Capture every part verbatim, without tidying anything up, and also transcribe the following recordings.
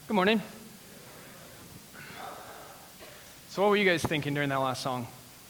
Good morning. So what were you guys thinking during that last song?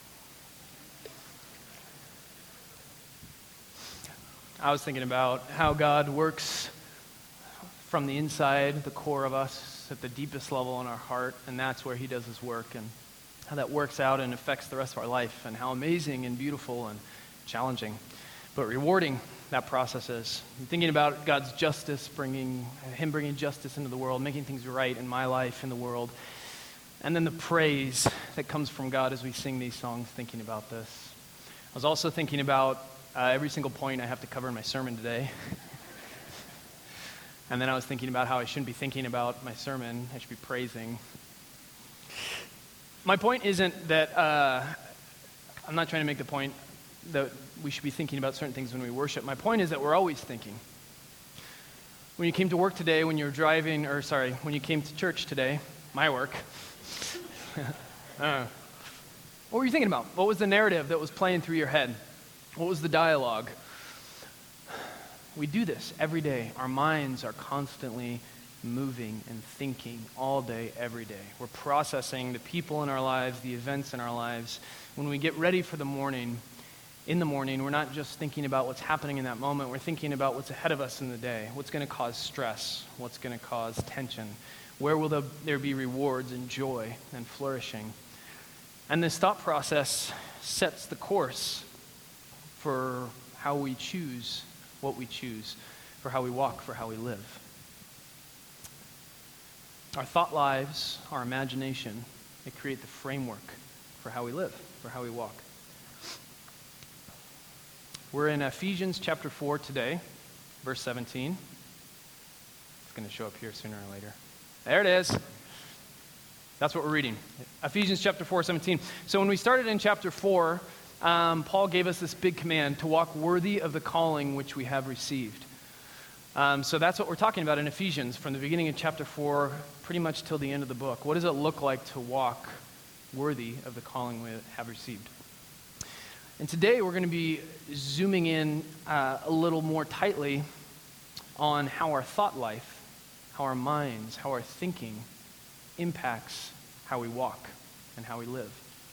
I was thinking about how God works from the inside, the core of us, at the deepest level in our heart, and that's where he does his work, and how that works out and affects the rest of our life, and how amazing and beautiful and challenging, but rewarding that process is. I'm thinking about God's justice, bringing him bringing justice into the world, making things right in my life, in the world, and then the praise that comes from God as we sing these songs, thinking about this. I was also thinking about uh, every single point I have to cover in my sermon today. And then I was thinking about how I shouldn't be thinking about my sermon. I should be praising. My point isn't that, uh, I'm not trying to make the point that we should be thinking about certain things when we worship. My point is that we're always thinking. When you came to work today, when you were driving, or sorry, when you came to church today, my work, uh, what were you thinking about? What was the narrative that was playing through your head? What was the dialogue? We do this every day. Our minds are constantly moving and thinking all day, every day. We're processing the people in our lives, the events in our lives. When we get ready for the morning, in the morning, we're not just thinking about what's happening in that moment. We're thinking about what's ahead of us in the day, what's going to cause stress, what's going to cause tension, where will there be rewards and joy and flourishing. And this thought process sets the course for how we choose what we choose, for how we walk, for how we live. Our thought lives, our imagination, they create the framework for how we live, for how we walk. We're in Ephesians chapter four today, verse seventeen. It's going to show up here sooner or later. There it is. That's what we're reading. Ephesians chapter four, seventeen. So when we started in chapter four, um, Paul gave us this big command to walk worthy of the calling which we have received. Um, so that's what we're talking about in Ephesians, from the beginning of chapter four, pretty much till the end of the book. What does it look like to walk worthy of the calling we have received? And today we're going to be zooming in uh, a little more tightly on how our thought life, how our minds, how our thinking impacts how we walk and how we live.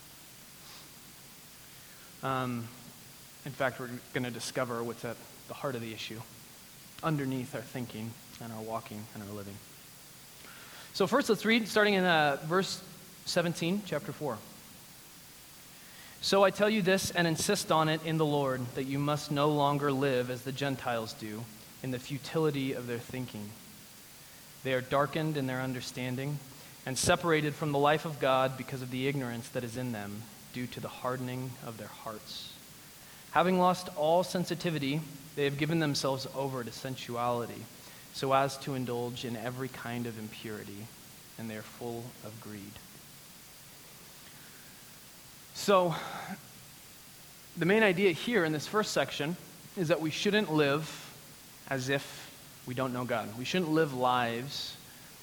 Um, in fact, we're going to discover what's at the heart of the issue, underneath our thinking and our walking and our living. So first, let's read, starting in uh, verse seventeen, chapter four. So I tell you this and insist on it in the Lord, that you must no longer live as the Gentiles do, in the futility of their thinking. They are darkened in their understanding and separated from the life of God because of the ignorance that is in them, due to the hardening of their hearts. Having lost all sensitivity, they have given themselves over to sensuality, so as to indulge in every kind of impurity, and they are full of greed. So, the main idea here in this first section is that we shouldn't live as if we don't know God. We shouldn't live lives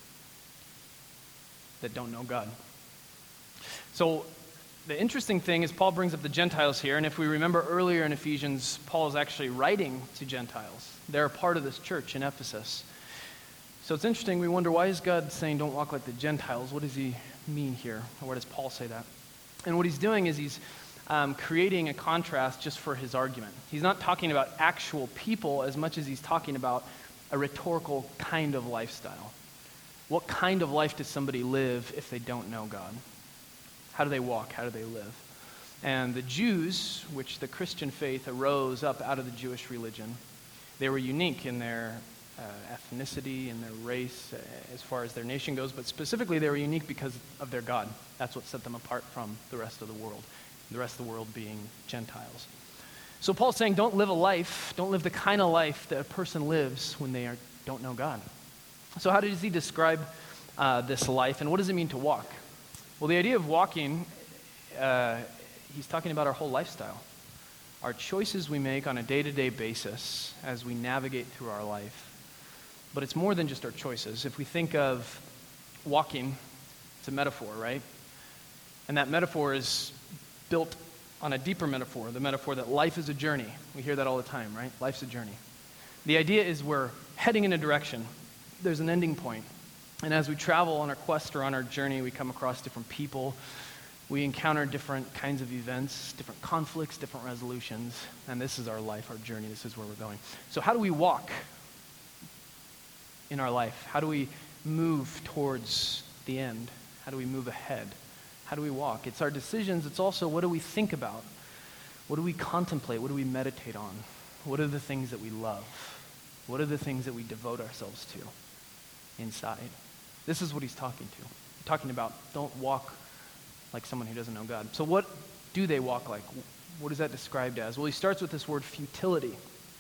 that don't know God. So, the interesting thing is Paul brings up the Gentiles here, and if we remember earlier in Ephesians, Paul is actually writing to Gentiles. They're a part of this church in Ephesus. So it's interesting, we wonder, why is God saying don't walk like the Gentiles? What does he mean here? Or where does Paul say that? And what he's doing is he's um, creating a contrast just for his argument. He's not talking about actual people as much as he's talking about a rhetorical kind of lifestyle. What kind of life does somebody live if they don't know God? How do they walk? How do they live? And the Jews, which the Christian faith arose up out of the Jewish religion, they were unique in their uh, ethnicity and their race uh, as far as their nation goes, but specifically they were unique because of their God. That's what set them apart from the rest of the world, the rest of the world being Gentiles. So Paul's saying don't live a life, don't live the kind of life that a person lives when they are, don't know God. So how does he describe uh, this life, and what does it mean to walk? Well, the idea of walking, uh, he's talking about our whole lifestyle. Our choices we make on a day-to-day basis as we navigate through our life. But it's more than just our choices. If we think of walking, it's a metaphor, right? And that metaphor is built on a deeper metaphor, the metaphor that life is a journey. We hear that all the time, right? Life's a journey. The idea is we're heading in a direction. There's an ending point. And as we travel on our quest or on our journey, we come across different people. We encounter different kinds of events, different conflicts, different resolutions. And this is our life, our journey. This is where we're going. So how do we walk in our life? How do we move towards the end? How do we move ahead? How do we walk? It's our decisions. It's also what do we think about? What do we contemplate? What do we meditate on? What are the things that we love? What are the things that we devote ourselves to inside? This is what he's talking to. He's talking about don't walk like someone who doesn't know God. So what do they walk like? What is that described as? Well, he starts with this word futility.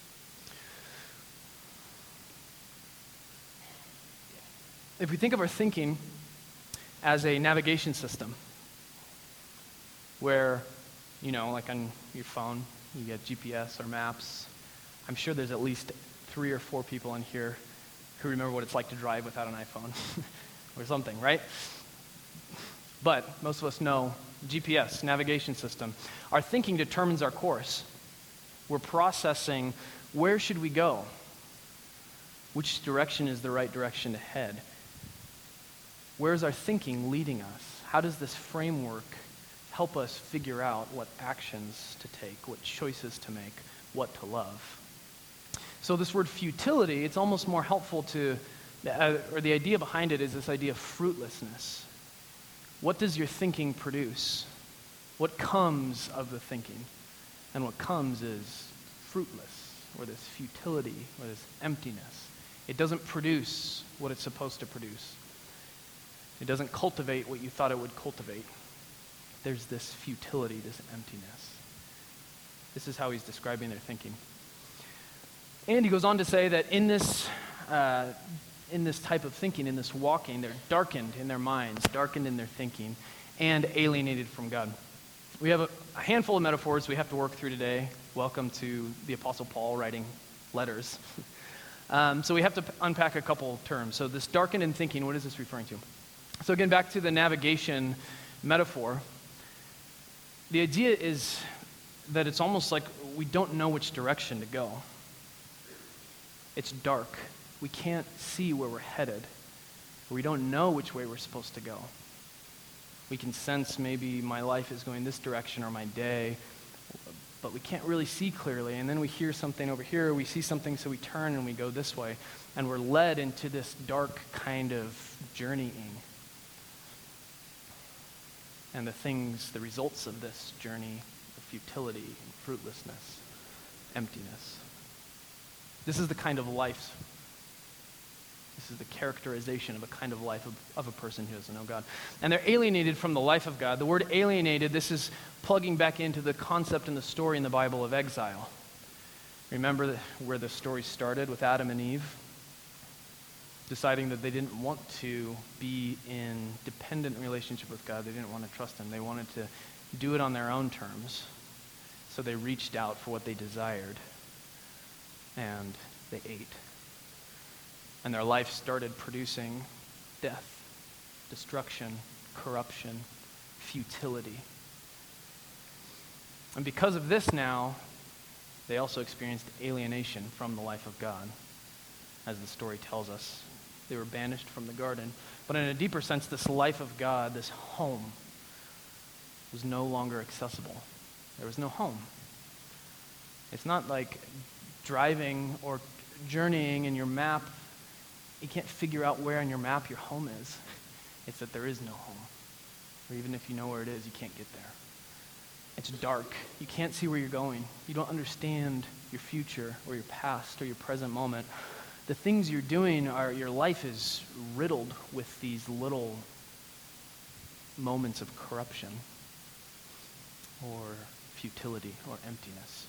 If we think of our thinking as a navigation system, where, you know, like on your phone, you get G P S or maps. I'm sure there's at least three or four people in here who remember what it's like to drive without an iPhone or something, right? But most of us know G P S, navigation system. Our thinking determines our course. We're processing where should we go? Which direction is the right direction to head? Where is our thinking leading us? How does this framework help us figure out what actions to take, what choices to make, what to love? So this word futility, it's almost more helpful to, uh, or the idea behind it is this idea of fruitlessness. What does your thinking produce? What comes of the thinking? And what comes is fruitless, or this futility, or this emptiness. It doesn't produce what it's supposed to produce. It doesn't cultivate what you thought it would cultivate. There's this futility, this emptiness. This is how he's describing their thinking. And he goes on to say that in this, uh, in this type of thinking, in this walking, they're darkened in their minds, darkened in their thinking, and alienated from God. We have a, a handful of metaphors we have to work through today. Welcome to the Apostle Paul writing letters. um, so we have to p- unpack a couple terms. So this darkened in thinking, what is this referring to? So again, back to the navigation metaphor. The idea is that it's almost like we don't know which direction to go. It's dark. We can't see where we're headed. We don't know which way we're supposed to go. We can sense maybe my life is going this direction or my day, but we can't really see clearly. And then we hear something over here, we see something, so we turn and we go this way. And we're led into this dark kind of journeying. And the things, the results of this journey, the futility, fruitlessness, emptiness. This is the kind of life, this is the characterization of a kind of life of, of a person who doesn't know God. And they're alienated from the life of God. The word alienated, this is plugging back into the concept in the story in the Bible of exile. Remember the, where the story started with Adam and Eve? Deciding that they didn't want to be in dependent relationship with God. They didn't want to trust him. They wanted to do it on their own terms. So they reached out for what they desired. And they ate. And their life started producing death, destruction, corruption, futility. And because of this now, they also experienced alienation from the life of God, as the story tells us. They were banished from the garden. But in a deeper sense, this life of God, this home, was no longer accessible. There was no home. It's not like driving or journeying in your map. You can't figure out where on your map your home is. It's that there is no home. Or even if you know where it is, you can't get there. It's dark. You can't see where you're going. You don't understand your future or your past or your present moment. The things you're doing are, your life is riddled with these little moments of corruption or futility or emptiness.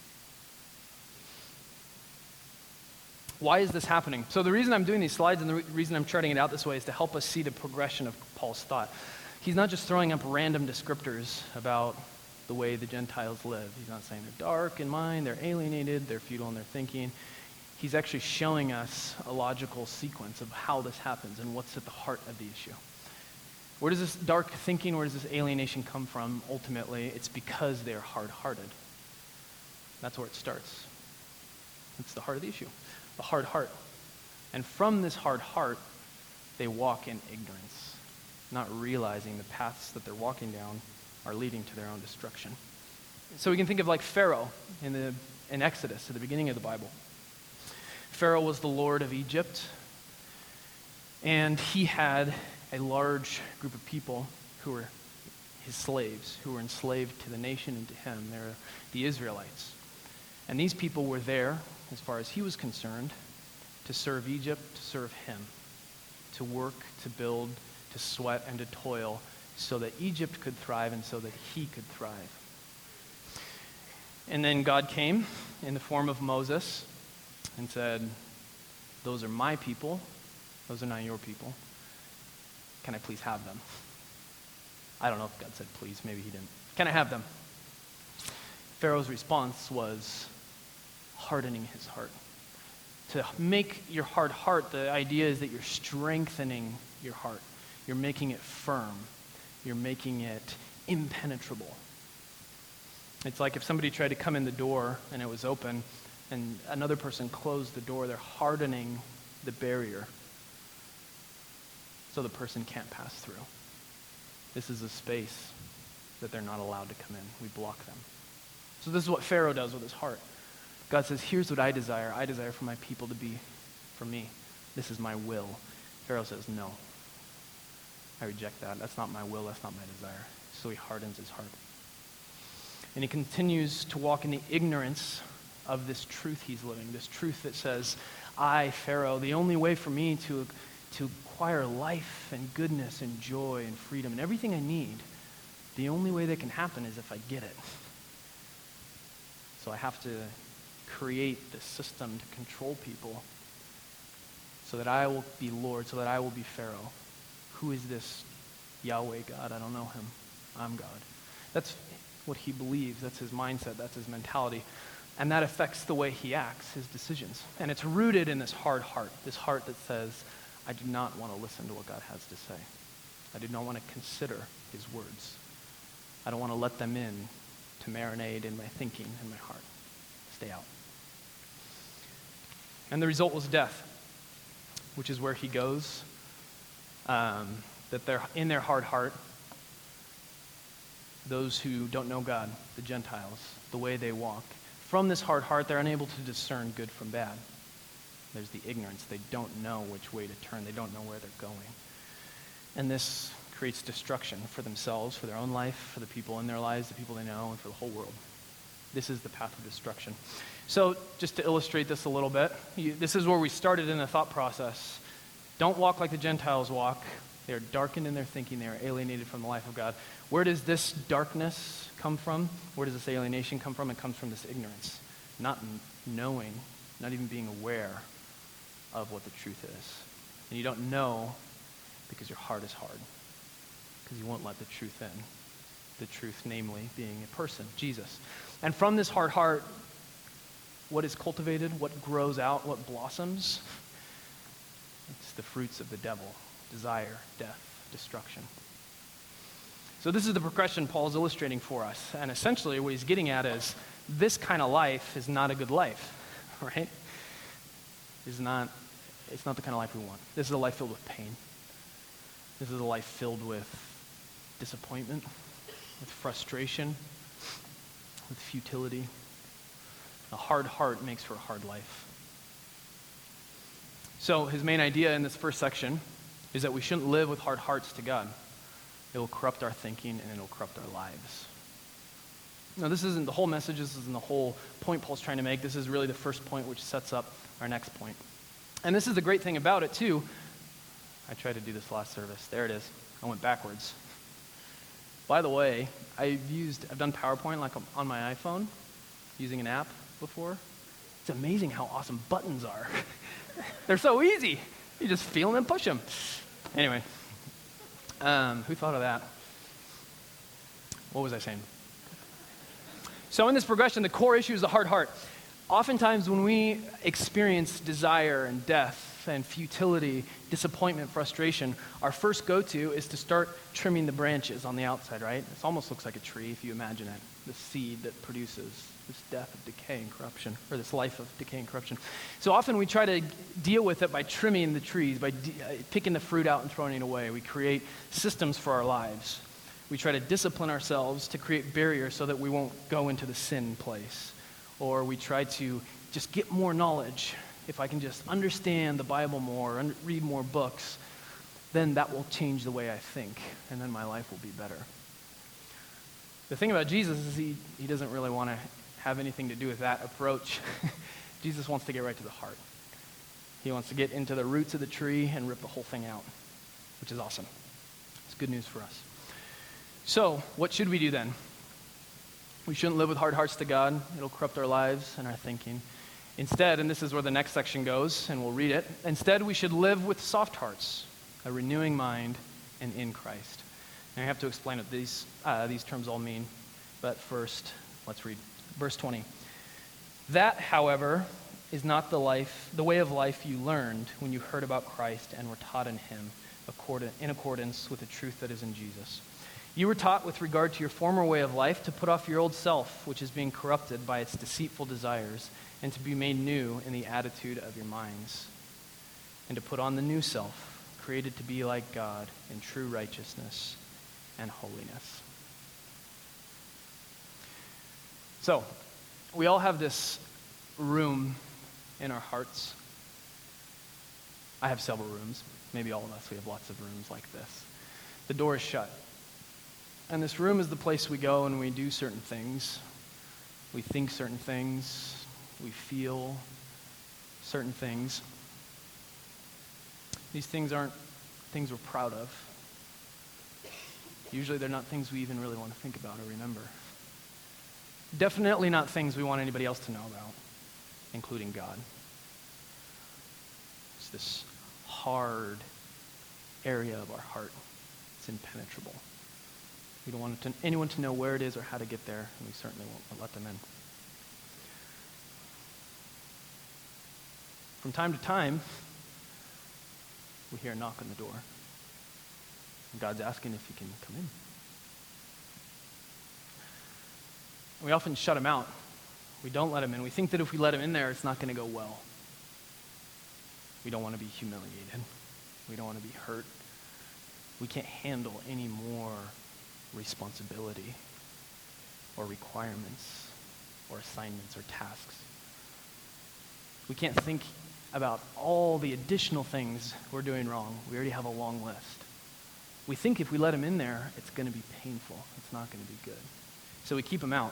Why is this happening? So the reason I'm doing these slides and the re- reason I'm charting it out this way is to help us see the progression of Paul's thought. He's not just throwing up random descriptors about the way the Gentiles live. He's not saying they're dark in mind, they're alienated, they're futile in their thinking. He's actually showing us a logical sequence of how this happens and what's at the heart of the issue. Where does this dark thinking, where does this alienation come from ultimately? It's because they're hard-hearted. That's where it starts. It's the heart of the issue, the hard heart. And from this hard heart, they walk in ignorance, not realizing the paths that they're walking down are leading to their own destruction. So we can think of like Pharaoh in the in Exodus at the beginning of the Bible. Pharaoh was the lord of Egypt, and he had a large group of people who were his slaves, who were enslaved to the nation and to him. They're the Israelites. And these people were there, as far as he was concerned, to serve Egypt, to serve him, to work, to build, to sweat, and to toil, so that Egypt could thrive and so that he could thrive. And then God came in the form of Moses and said, those are my people, those are not your people. Can I please have them? I don't know if God said please, maybe he didn't. Can I have them? Pharaoh's response was hardening his heart. To make your hard heart, the idea is that you're strengthening your heart. You're making it firm. You're making it impenetrable. It's like if somebody tried to come in the door and it was open and another person closed the door, they're hardening the barrier so the person can't pass through. This is a space that they're not allowed to come in. We block them. So this is what Pharaoh does with his heart. God says, here's what I desire. I desire for my people to be for me. This is my will. Pharaoh says, no. I reject that. That's not my will. That's not my desire. So he hardens his heart. And he continues to walk in the ignorance of this truth he's living, this truth that says, I, Pharaoh, the only way for me to, to acquire life and goodness and joy and freedom and everything I need, the only way that can happen is if I get it. So I have to create this system to control people so that I will be Lord, so that I will be Pharaoh. Who is this Yahweh God? I don't know him. I'm God. That's what he believes. That's his mindset. That's his mentality. And that affects the way he acts, his decisions. And it's rooted in this hard heart, this heart that says, I do not want to listen to what God has to say. I do not want to consider his words. I don't want to let them in to marinate in my thinking and my heart. Stay out. And the result was death, which is where he goes. Um, that they're in their hard heart, those who don't know God, the Gentiles, the way they walk. From this hard heart, they're unable to discern good from bad. There's the ignorance. They don't know which way to turn. They don't know where they're going. And this creates destruction for themselves, for their own life, for the people in their lives, the people they know, and for the whole world. This is the path of destruction. So just to illustrate this a little bit, you, this is where we started in the thought process. Don't walk like the Gentiles walk. They are darkened in their thinking. They are alienated from the life of God. Where does this darkness come from? Where does this alienation come from? It comes from this ignorance, not knowing, not even being aware of what the truth is. And you don't know because your heart is hard, because you won't let the truth in. The truth, namely, being a person, Jesus. And from this hard heart, what is cultivated, what grows out, what blossoms? It's the fruits of the devil: desire, death, destruction. So this is the progression Paul's illustrating for us. And essentially what he's getting at is this kind of life is not a good life, right? It's not, it's not the kind of life we want. This is a life filled with pain. This is a life filled with disappointment, with frustration, with futility. A hard heart makes for a hard life. So his main idea in this first section is that we shouldn't live with hard hearts to God. It will corrupt our thinking and it will corrupt our lives. Now this isn't the whole message, this isn't the whole point Paul's trying to make. This is really the first point which sets up our next point. And this is the great thing about it too. I tried to do this last service. There it is. I went backwards. By the way, I've used, I've done PowerPoint like on my iPhone using an app before. It's amazing how awesome buttons are. They're so easy. You just feel them and push them. Anyway, um, who thought of that? What was I saying? So in this progression, the core issue is the hard heart. Oftentimes when we experience desire and death and futility, disappointment, frustration, our first go-to is to start trimming the branches on the outside, right? It almost looks like a tree if you imagine it, the seed that produces this death of decay and corruption, or this life of decay and corruption. So often we try to deal with it by trimming the trees, by de- uh, picking the fruit out and throwing it away. We create systems for our lives. We try to discipline ourselves to create barriers so that we won't go into the sin place. Or we try to just get more knowledge. If I can just understand the Bible more, un- read more books, then that will change the way I think, and then my life will be better. The thing about Jesus is he, he doesn't really want to have anything to do with that approach. Jesus wants to get right to the heart. He wants to get into the roots of the tree and rip the whole thing out, which is awesome. It's good news for us. So, what should we do then? We shouldn't live with hard hearts to God. It'll corrupt our lives and our thinking. Instead, and this is where the next section goes, and we'll read it, instead we should live with soft hearts, a renewing mind, and in Christ. And I have to explain what these, uh, these terms all mean, but first, let's read verse twenty. That, however, is not the life, the way of life you learned when you heard about Christ and were taught in him, according, in accordance with the truth that is in Jesus. You were taught with regard to your former way of life to put off your old self, which is being corrupted by its deceitful desires, and to be made new in the attitude of your minds, and to put on the new self, created to be like God in true righteousness and holiness. So, we all have this room in our hearts. I have several rooms. Maybe all of us, we have lots of rooms like this. The door is shut. And this room is the place we go and we do certain things. We think certain things. We feel certain things. These things aren't things we're proud of. Usually they're not things we even really want to think about or remember. Definitely not things we want anybody else to know about, including God. It's this hard area of our heart. It's impenetrable. We don't want to, anyone to know where it is or how to get there, and we certainly won't let them in. From time to time, we hear a knock on the door. And God's asking if he can come in. We often shut him out. We don't let him in. We think that if we let him in there, it's not going to go well. We don't want to be humiliated. We don't want to be hurt. We can't handle any more responsibility or requirements or assignments or tasks. We can't think about all the additional things we're doing wrong. We already have a long list. We think if we let him in there, it's going to be painful. It's not going to be good. So we keep him out.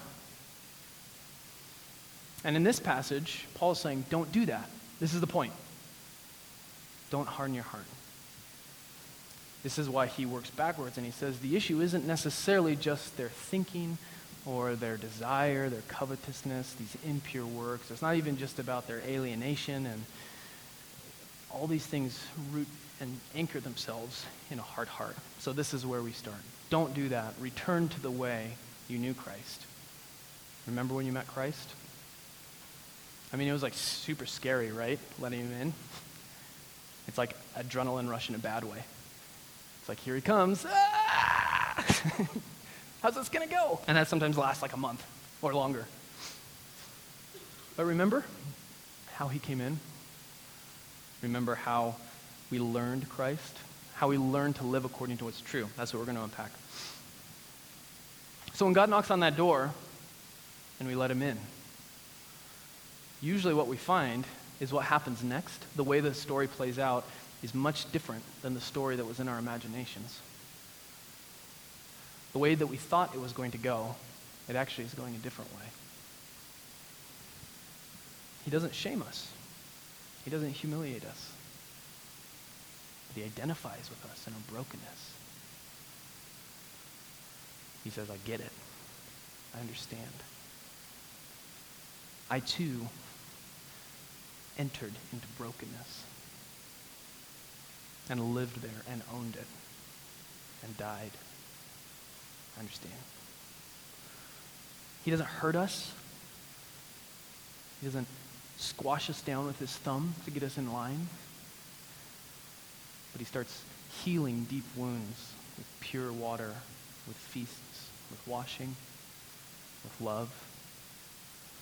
And in this passage, Paul is saying, don't do that. This is the point. Don't harden your heart. This is why he works backwards, and he says the issue isn't necessarily just their thinking or their desire, their covetousness, these impure works. It's not even just about their alienation, and all these things root and anchor themselves in a hard heart. So this is where we start. Don't do that. Return to the way you knew Christ. Remember when you met Christ? I mean, it was like super scary, right? Letting him in. It's like adrenaline rush in a bad way. It's like, here he comes. Ah! How's this going to go? And that sometimes lasts like a month or longer. But remember how he came in? Remember how we learned Christ? How we learned to live according to what's true? That's what we're going to unpack. So when God knocks on that door and we let him in, usually what we find is what happens next. The way the story plays out is much different than the story that was in our imaginations. The way that we thought it was going to go, it actually is going a different way. He doesn't shame us. He doesn't humiliate us. But he identifies with us in our brokenness. He says, I get it. I understand. I too entered into brokenness and lived there and owned it and died. I understand. He doesn't hurt us. He doesn't squash us down with his thumb to get us in line. But he starts healing deep wounds with pure water, with feasts, with washing, with love.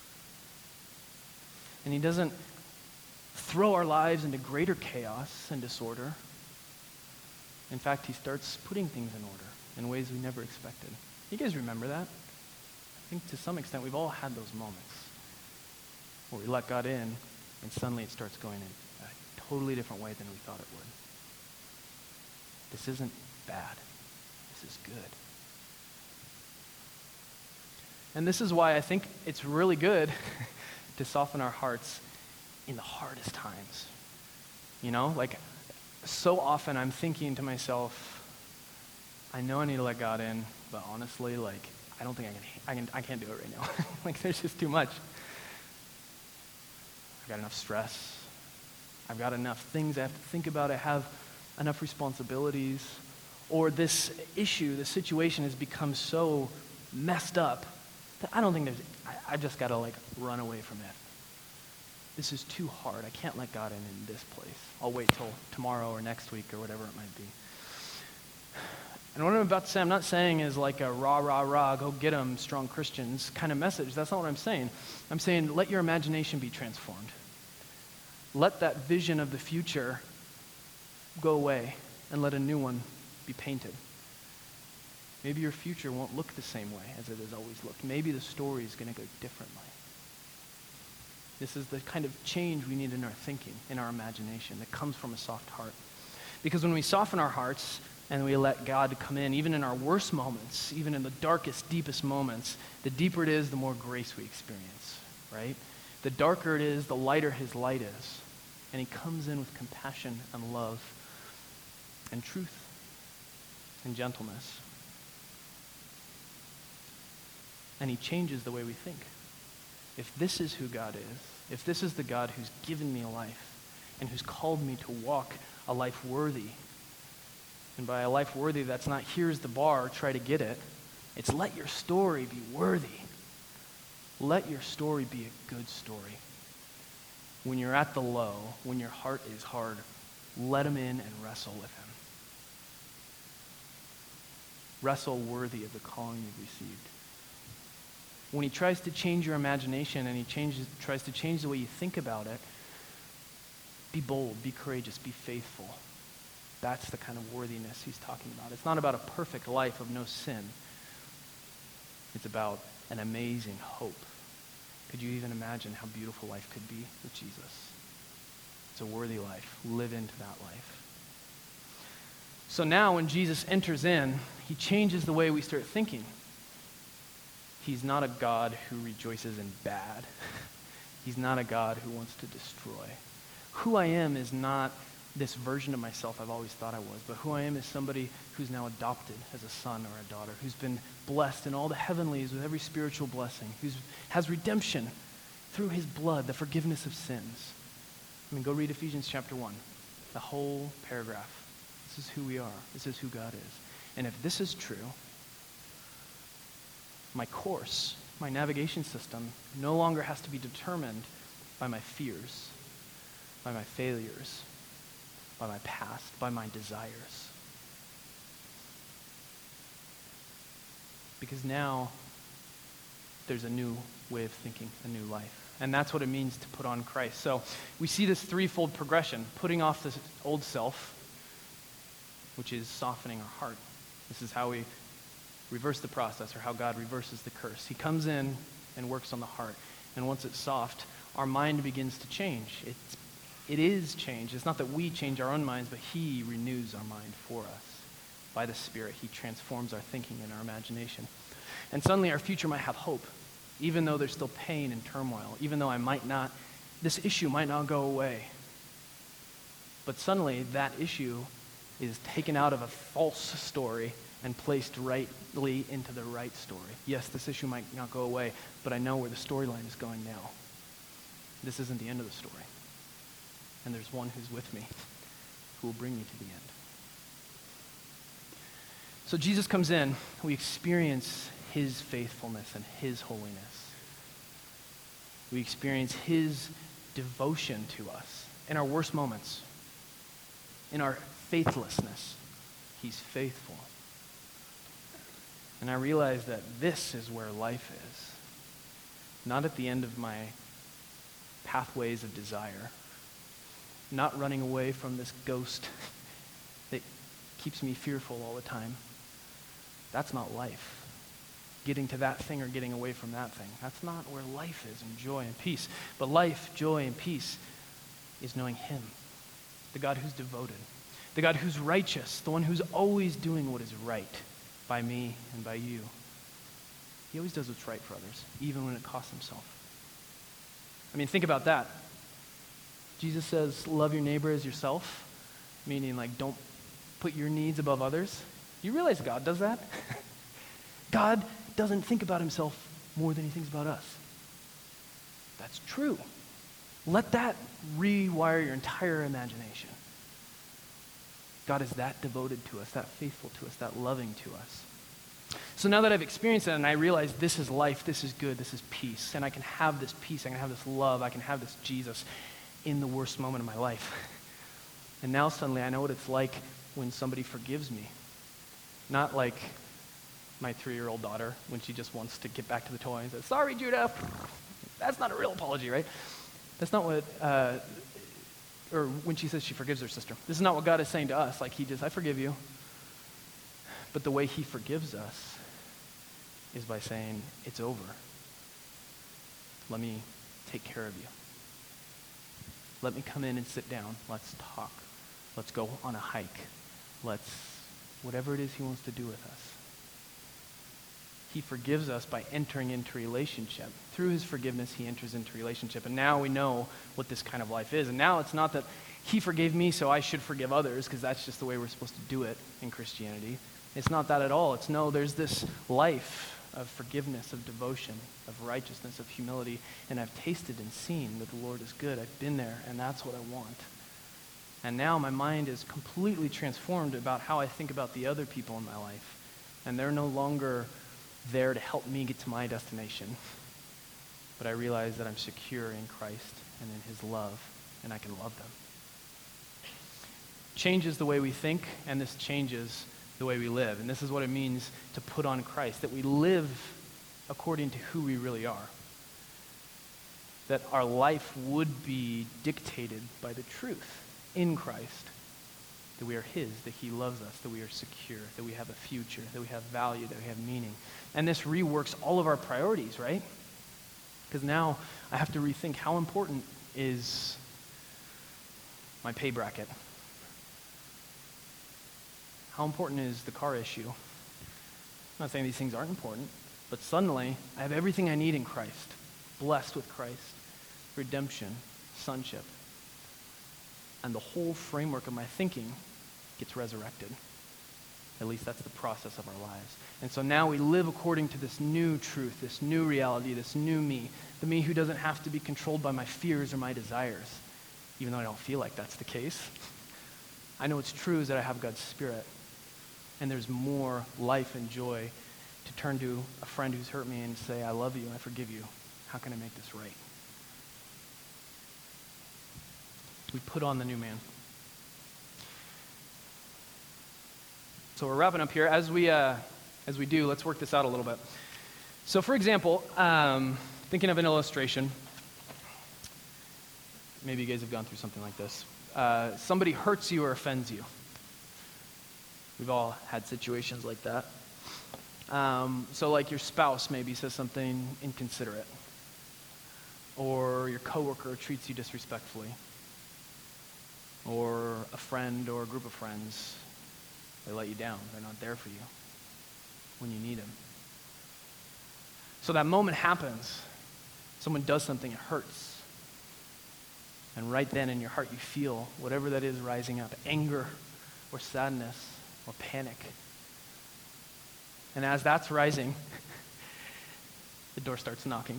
And he doesn't throw our lives into greater chaos and disorder. In fact, he starts putting things in order in ways we never expected. You guys remember that? I think to some extent we've all had those moments where we let God in and suddenly it starts going in a totally different way than we thought it would. This isn't bad. This is good. And this is why I think it's really good to soften our hearts in the hardest times. You know, like so often I'm thinking to myself, I know I need to let God in, but honestly, like, I don't think I can, I can, I can't do it right now. Like, there's just too much. I've got enough stress. I've got enough things I have to think about. I have enough responsibilities. Or this issue, this situation has become so messed up that I don't think there's, I, I've just got to like run away from it. This is too hard. I can't let God in in this place. I'll wait till tomorrow or next week or whatever it might be. And what I'm about to say, I'm not saying is like a rah, rah, rah, go get 'em, strong Christians kind of message. That's not what I'm saying. I'm saying let your imagination be transformed. Let that vision of the future go away and let a new one be painted. Maybe your future won't look the same way as it has always looked. Maybe the story is going to go differently. This is the kind of change we need in our thinking, in our imagination, that comes from a soft heart. Because when we soften our hearts and we let God come in, even in our worst moments, even in the darkest, deepest moments, the deeper it is, the more grace we experience, right? The darker it is, the lighter his light is. And he comes in with compassion and love and truth and gentleness. And he changes the way we think. If this is who God is, if this is the God who's given me a life and who's called me to walk a life worthy, and by a life worthy, that's not here's the bar, try to get it. It's let your story be worthy. Let your story be a good story. When you're at the low, when your heart is hard, let him in and wrestle with him. Wrestle worthy of the calling you've received. When he tries to change your imagination and he changes, tries to change the way you think about it, be bold, be courageous, be faithful. That's the kind of worthiness he's talking about. It's not about a perfect life of no sin. It's about an amazing hope. Could you even imagine how beautiful life could be with Jesus? It's a worthy life. Live into that life. So now when Jesus enters in, he changes the way we start thinking. He's not a God who rejoices in bad. He's not a God who wants to destroy. Who I am is not this version of myself I've always thought I was, but who I am is somebody who's now adopted as a son or a daughter, who's been blessed in all the heavenlies with every spiritual blessing, who has redemption through his blood, the forgiveness of sins. I mean, go read Ephesians chapter one, the whole paragraph. This is who we are. This is who God is. And if this is true, my course, my navigation system, no longer has to be determined by my fears, by my failures, by my past, by my desires. Because now there's a new way of thinking, a new life. And that's what it means to put on Christ. So we see this threefold progression, putting off this old self, which is softening our heart. This is how we reverse the process, or how God reverses the curse. He comes in and works on the heart. And once it's soft, our mind begins to change. It's, it is change. It's not that we change our own minds, but he renews our mind for us. By the Spirit, he transforms our thinking and our imagination. And suddenly our future might have hope, even though there's still pain and turmoil, even though I might not, this issue might not go away. But suddenly that issue is taken out of a false story and placed rightly into the right story. Yes, this issue might not go away, but I know where the storyline is going now. This isn't the end of the story. And there's one who's with me, who will bring me to the end. So Jesus comes in, we experience his faithfulness and his holiness. We experience his devotion to us in our worst moments, in our faithlessness. He's faithful. And I realize that this is where life is. Not at the end of my pathways of desire. Not running away from this ghost that keeps me fearful all the time. That's not life. Getting to that thing or getting away from that thing. That's not where life is, and joy and peace. But life, joy, and peace is knowing him, the God who's devoted, the God who's righteous, the one who's always doing what is right by me and by you. He always does what's right for others, even when it costs himself. I mean, think about that. Jesus says, love your neighbor as yourself, meaning like don't put your needs above others. You realize God does that? God doesn't think about himself more than he thinks about us. That's true. Let that rewire your entire imagination. God is that devoted to us, that faithful to us, that loving to us. So now that I've experienced that and I realize this is life, this is good, this is peace, and I can have this peace, I can have this love, I can have this Jesus in the worst moment of my life. And now suddenly I know what it's like when somebody forgives me. Not like my three-year-old daughter when she just wants to get back to the toy and says, sorry, Judah. That's not a real apology, right? That's not what, uh, or when she says she forgives her sister. This is not what God is saying to us. Like he just, I forgive you. But the way he forgives us is by saying, it's over. Let me take care of you. Let me come in and sit down. Let's talk. Let's go on a hike. Let's, whatever it is he wants to do with us. He forgives us by entering into relationship. Through his forgiveness, he enters into relationship. And now we know what this kind of life is. And now it's not that he forgave me, so I should forgive others, because that's just the way we're supposed to do it in Christianity. It's not that at all. It's no, there's this life of forgiveness, of devotion, of righteousness, of humility. And I've tasted and seen that the Lord is good. I've been there, and that's what I want. And now my mind is completely transformed about how I think about the other people in my life. And they're no longer there to help me get to my destination. But I realize that I'm secure in Christ and in his love, and I can love them. Changes the way we think, and this changes the way we live. And this is what it means to put on Christ, that we live according to who we really are. That our life would be dictated by the truth in Christ. That we are his, that he loves us, that we are secure, that we have a future, that we have value, that we have meaning. And this reworks all of our priorities, right? Because now I have to rethink how important is my pay bracket. How important is the car issue? I'm not saying these things aren't important, but suddenly I have everything I need in Christ, blessed with Christ, redemption, sonship. And the whole framework of my thinking gets resurrected. At least that's the process of our lives. And so now we live according to this new truth, this new reality, this new me, the me who doesn't have to be controlled by my fears or my desires, even though I don't feel like that's the case. I know what's true is that I have God's Spirit, and there's more life and joy to turn to a friend who's hurt me and say, I love you, I forgive you. How can I make this right? We put on the new man. So we're wrapping up here. As we uh, as we do, let's work this out a little bit. So for example, um, thinking of an illustration. Maybe you guys have gone through something like this. Uh, somebody hurts you or offends you. We've all had situations like that. Um, so like your spouse maybe says something inconsiderate. Or your coworker treats you disrespectfully. Or a friend or a group of friends, they let you down. They're not there for you when you need them. So that moment happens. Someone does something, it hurts. And right then in your heart you feel whatever that is rising up, anger or sadness or panic. And as that's rising, the door starts knocking.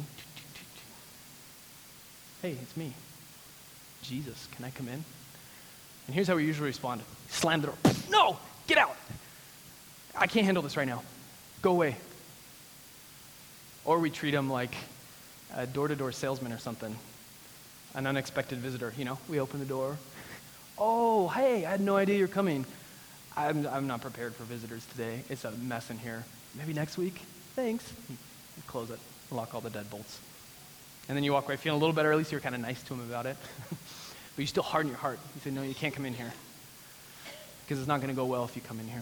Hey, it's me. Jesus, can I come in? And here's how we usually respond. Slam the door. No, get out. I can't handle this right now. Go away. Or we treat them like a door-to-door salesman or something. An unexpected visitor, you know. We open the door. Oh, hey, I had no idea you're coming. I'm, I'm not prepared for visitors today. It's a mess in here. Maybe next week? Thanks. We close it. Lock all the deadbolts. And then you walk away feeling a little better, at least you're kind of nice to him about it. But you still harden your heart. You say, no, you can't come in here. Because it's not going to go well if you come in here.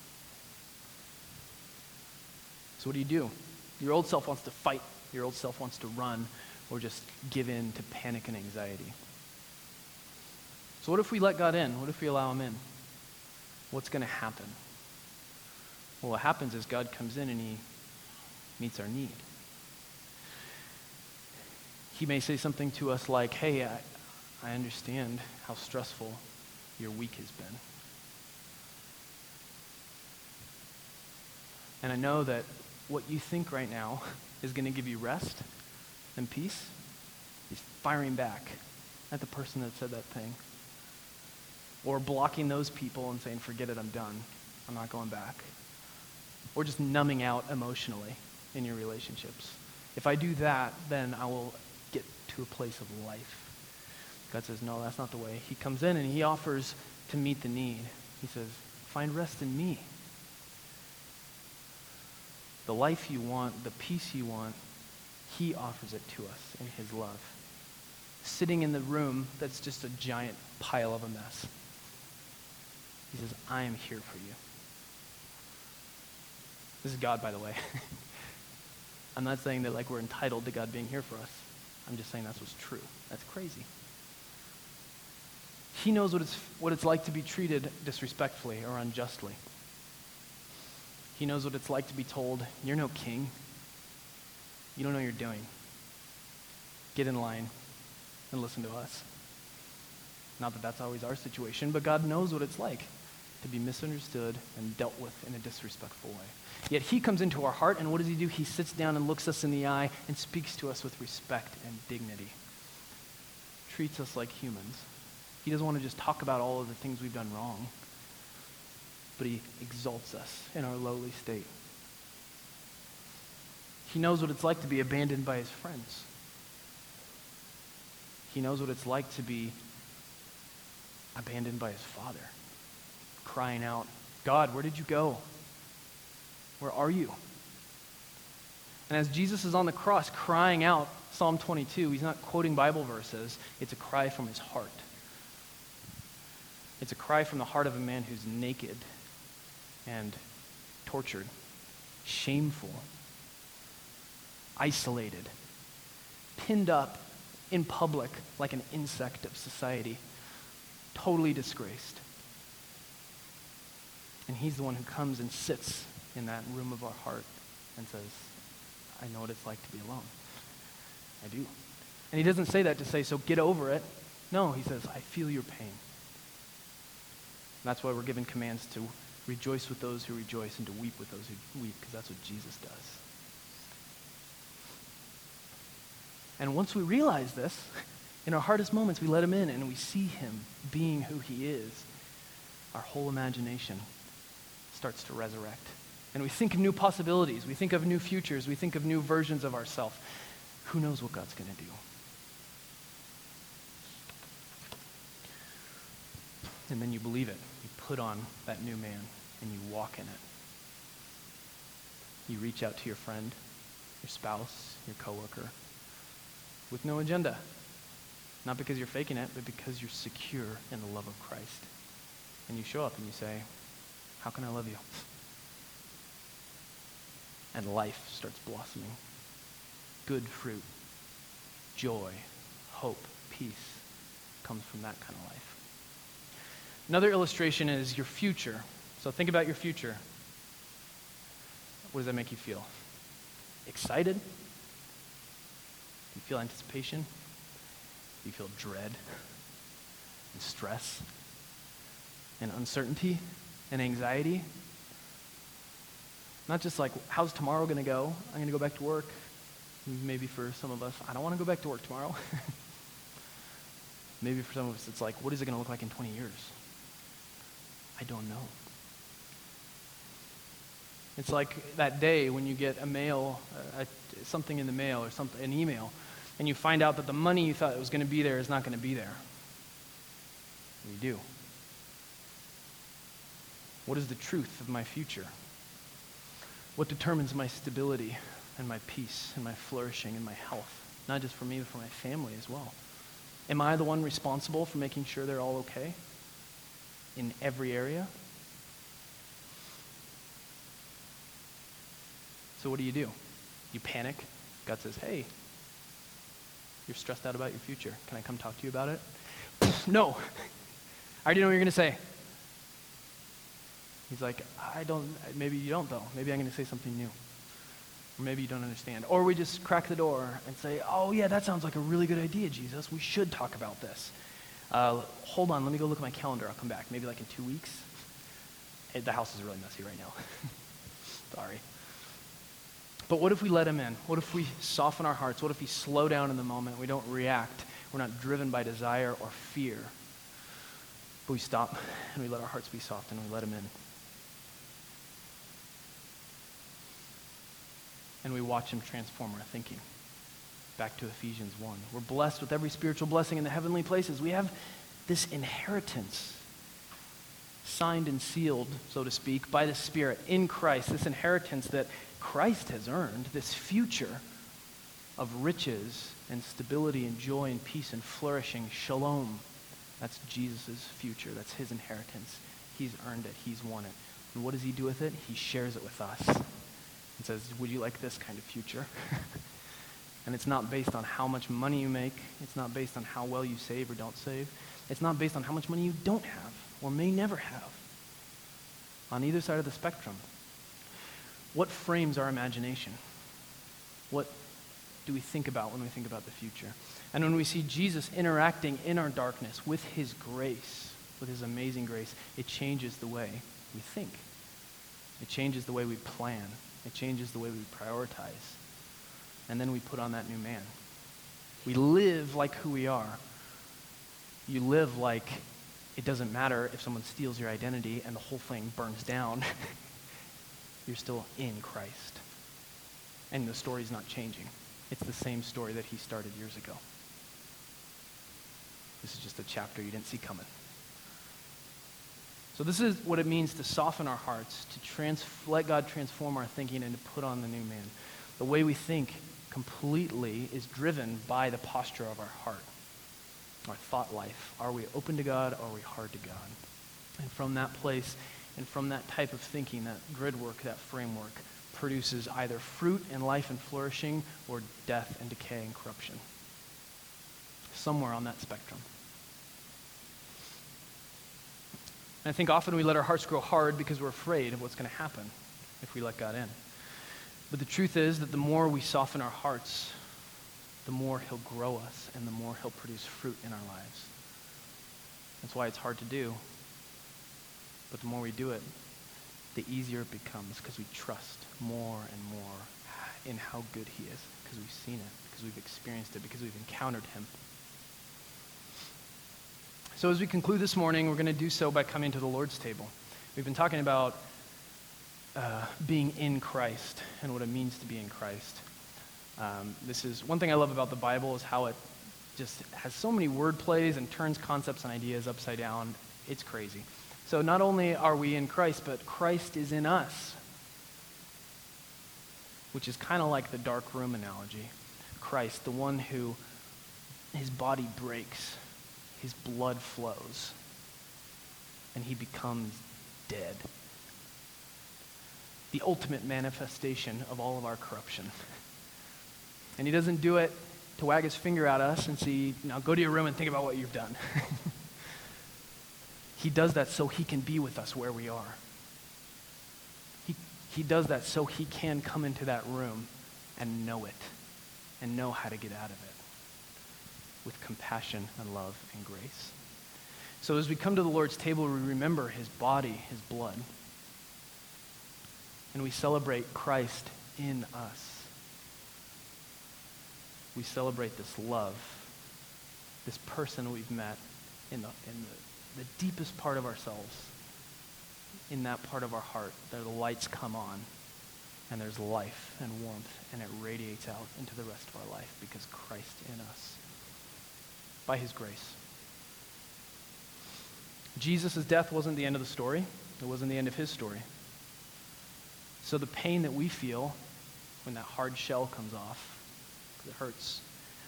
So what do you do? Your old self wants to fight. Your old self wants to run or just give in to panic and anxiety. So what if we let God in? What if we allow him in? What's going to happen? Well, what happens is God comes in and he meets our need. He may say something to us like, hey, I, I understand how stressful your week has been. And I know that what you think right now is going to give you rest and peace. He's firing back at the person that said that thing. Or blocking those people and saying, forget it, I'm done. I'm not going back. Or just numbing out emotionally in your relationships. If I do that, then I will get to a place of life. God says, no, that's not the way. He comes in and he offers to meet the need. He says, find rest in me. The life you want, the peace you want, he offers it to us in his love. Sitting in the room that's just a giant pile of a mess. He says, I am here for you. This is God, by the way. I'm not saying that like we're entitled to God being here for us. I'm just saying that's what's true. That's crazy. He knows what it's what it's like to be treated disrespectfully or unjustly. He knows what it's like to be told, you're no king. You don't know what you're doing. Get in line and listen to us. Not that that's always our situation, but God knows what it's like to be misunderstood and dealt with in a disrespectful way. Yet he comes into our heart, and what does he do? He sits down and looks us in the eye and speaks to us with respect and dignity. Treats us like humans. He doesn't want to just talk about all of the things we've done wrong, but he exalts us in our lowly state. He knows what it's like to be abandoned by his friends. He knows what it's like to be abandoned by his Father, crying out, God, where did you go? Where are you? And as Jesus is on the cross crying out Psalm twenty-two, he's not quoting Bible verses. It's a cry from his heart. It's a cry from the heart of a man who's naked and tortured, shameful, isolated, pinned up in public like an insect of society, totally disgraced. And he's the one who comes and sits in that room of our heart and says, I know what it's like to be alone. I do. And he doesn't say that to say, so get over it. No, he says, I feel your pain. And that's why we're given commands to rejoice with those who rejoice and to weep with those who weep, because that's what Jesus does. And once we realize this, in our hardest moments, we let him in and we see him being who he is. Our whole imagination starts to resurrect. And we think of new possibilities. We think of new futures. We think of new versions of ourselves. Who knows what God's going to do? And then you believe it. You put on that new man and you walk in it. You reach out to your friend, your spouse, your coworker, with no agenda. Not because you're faking it, but because you're secure in the love of Christ. And you show up and you say, how can I love you? And life starts blossoming. Good fruit, joy, hope, peace comes from that kind of life. Another illustration is your future. So think about your future. What does that make you feel? Excited? Do you feel anticipation? Do you feel dread and stress and uncertainty and anxiety? Not just like, how's tomorrow going to go? I'm going to go back to work. Maybe for some of us, I don't want to go back to work tomorrow. Maybe for some of us, it's like, what is it going to look like in twenty years? I don't know. It's like that day when you get a mail, uh, a, something in the mail or something, an email, and you find out that the money you thought was going to be there is not going to be there. What do you do? What is the truth of my future? What determines my stability and my peace and my flourishing and my health? not just for me, but for my family as well. Am I the one responsible for making sure they're all okay in every area? So what do you do? You panic. God says, hey, you're stressed out about your future. Can I come talk to you about it? No. I already know what you're going to say. He's like, I don't, maybe you don't though. Maybe I'm going to say something new. Or maybe you don't understand. Or we just crack the door and say, oh yeah, that sounds like a really good idea, Jesus. We should talk about this. Uh, hold on, let me go look at my calendar. I'll come back. Maybe like in two weeks. Hey, the house is really messy right now. Sorry. But what if we let him in? What if we soften our hearts? What if we slow down in the moment? We don't react. We're not driven by desire or fear. But we stop and we let our hearts be soft and we let him in. And we watch him transform our thinking. Back to Ephesians one. We're blessed with every spiritual blessing in the heavenly places. We have this inheritance, signed and sealed, so to speak, by the Spirit in Christ. This inheritance that Christ has earned, this future of riches and stability and joy and peace and flourishing. Shalom. That's Jesus' future. That's his inheritance. He's earned it. He's won it. And what does he do with it? He shares it with us. And says, would you like this kind of future? And it's not based on how much money you make. It's not based on how well you save or don't save. It's not based on how much money you don't have or may never have. On either side of the spectrum. What frames our imagination? What do we think about when we think about the future? And when we see Jesus interacting in our darkness with his grace, with his amazing grace, it changes the way we think. It changes the way we plan. It changes the way we prioritize. And then we put on that new man. We live like who we are. You live like it doesn't matter if someone steals your identity and the whole thing burns down. You're still in Christ. And the story's not changing. It's the same story that he started years ago. This is just a chapter you didn't see coming. So this is what it means to soften our hearts, to trans- let God transform our thinking and to put on the new man. The way we think completely is driven by the posture of our heart, our thought life. Are we open to God or are we hard to God? And from that place and from that type of thinking, that grid work, that framework, produces either fruit and life and flourishing or death and decay and corruption. Somewhere on that spectrum. And I think often we let our hearts grow hard because we're afraid of what's going to happen if we let God in. But the truth is that the more we soften our hearts, the more he'll grow us and the more he'll produce fruit in our lives. That's why it's hard to do. But the more we do it, the easier it becomes because we trust more and more in how good he is, because we've seen it, because we've experienced it, because we've encountered him. So as we conclude this morning, we're going to do so by coming to the Lord's table. We've been talking about uh, being in Christ and what it means to be in Christ. Um, this is one thing I love about the Bible is how it just has so many word plays and turns concepts and ideas upside down. It's crazy. So not only are we in Christ, but Christ is in us, which is kind of like the dark room analogy. Christ, the one who his body breaks, his blood flows, and he becomes dead. The ultimate manifestation of all of our corruption. And he doesn't do it to wag his finger at us and say, now go to your room and think about what you've done. He does that so he can be with us where we are. He, he does that so he can come into that room and know it and know how to get out of it with compassion and love and grace. So as we come to the Lord's table, we remember his body, his blood, and we celebrate Christ in us. We celebrate this love, this person we've met in the, in the, the deepest part of ourselves, in that part of our heart, there the lights come on, and there's life and warmth, and it radiates out into the rest of our life because Christ in us, by his grace. Jesus' death wasn't the end of the story. It wasn't the end of his story. So the pain that we feel when that hard shell comes off, it hurts.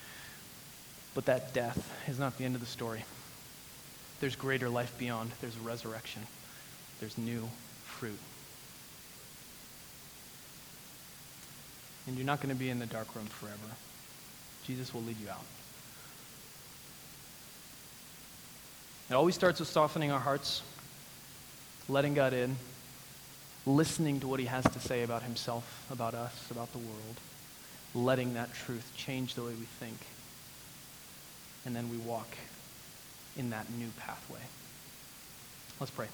But that death is not the end of the story. There's greater life beyond. There's a resurrection. There's new fruit. And you're not going to be in the dark room forever. Jesus will lead you out. It always starts with softening our hearts, letting God in, listening to what he has to say about himself, about us, about the world, letting that truth change the way we think. And then we walk in that new pathway. Let's pray.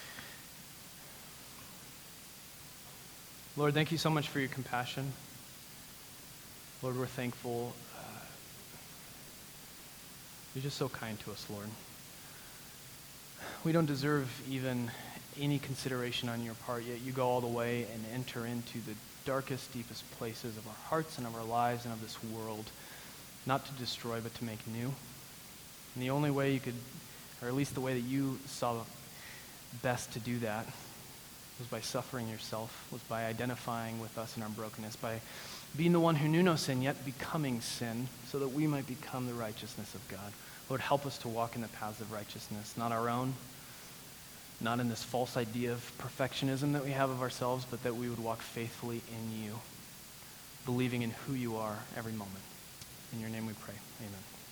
Lord, thank you so much for your compassion. Lord, we're thankful. Uh, you're just so kind to us, Lord. We don't deserve even any consideration on your part, yet you go all the way and enter into the darkest, deepest places of our hearts and of our lives and of this world, not to destroy, but to make new. And the only way you could, or at least the way that you saw best to do that, was by suffering yourself, was by identifying with us in our brokenness, by being the one who knew no sin, yet becoming sin, so that we might become the righteousness of God. Lord, help us to walk in the paths of righteousness, not our own, not in this false idea of perfectionism that we have of ourselves, but that we would walk faithfully in you, believing in who you are every moment. In your name we pray. Amen.